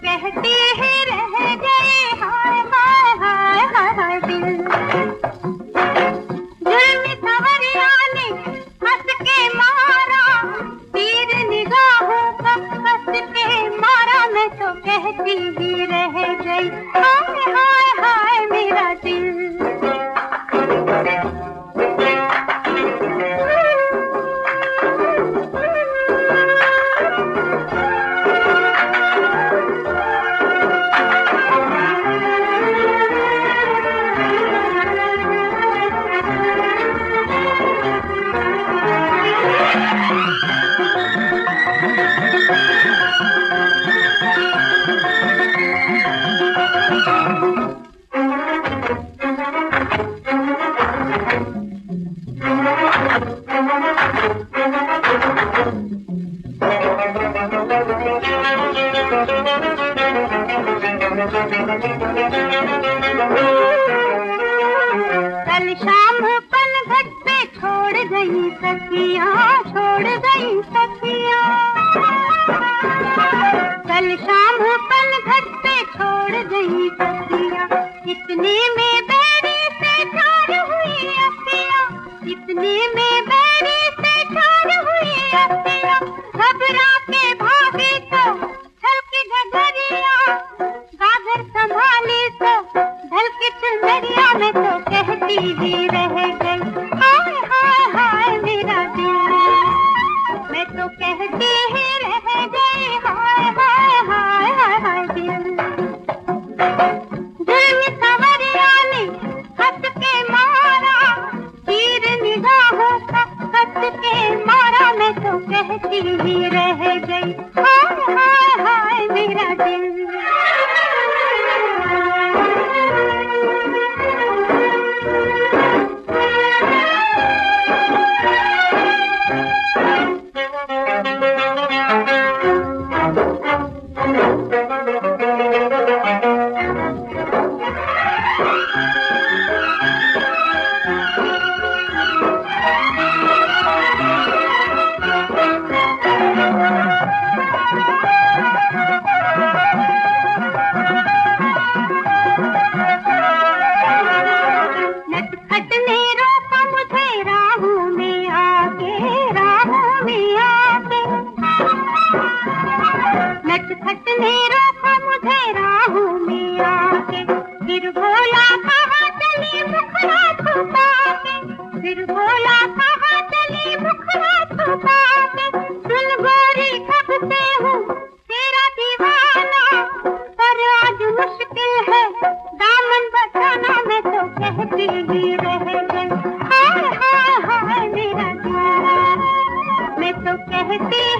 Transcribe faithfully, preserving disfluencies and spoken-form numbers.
कहती ही रह गए हाय हाय हाय हाय हाय दिल। जुल्म सवरिया ने हंस के मारा, तीर निगाहों का हंस के मारा, मैं तो कहती ही रह गई हाय हाय हाय मेरा दिल। कल शाम पनघट पे छोड़ गई सखियाँ, छोड़ गई सखियाँ। कल शाम पनघट पे छोड़ गई सखियाँ, इतने में बैरी से चार हुई अखियाँ, इतने में बैरी से चार हुई अखियाँ। घबरा के भागी तो छलकी डगरिया, गागर संभाली तो ढलकी चुनरिया, मैं तो कहती ही रह गई हाय हाय हाय मेरा दिल। मैं तो कहती ही रह गई हाय हाय हाय हाय हाय दिल। जुल्म सवरिया ने हंस के मारा, तीर निगाहों का हंस के मारा, मैं तो कहती ही रह गई हाय हाय हाय मेरा दिल। नटखट ने रोका मुझे राहों में आके, राहों में आके। नटखट ने रोका मुझे राहों में आके, फिर बोला कहाँ चली मुखड़ा छुपा के, फिर बोला कहाँ चली मुखड़ा छुपा के। सुन गोरी कब से हूँ तेरा दीवाना, पर आज मुश्किल है दामन बचाना, मैं तो कहती ही रह गई हाय हाय हाय मेरा दिल। मैं तो कहती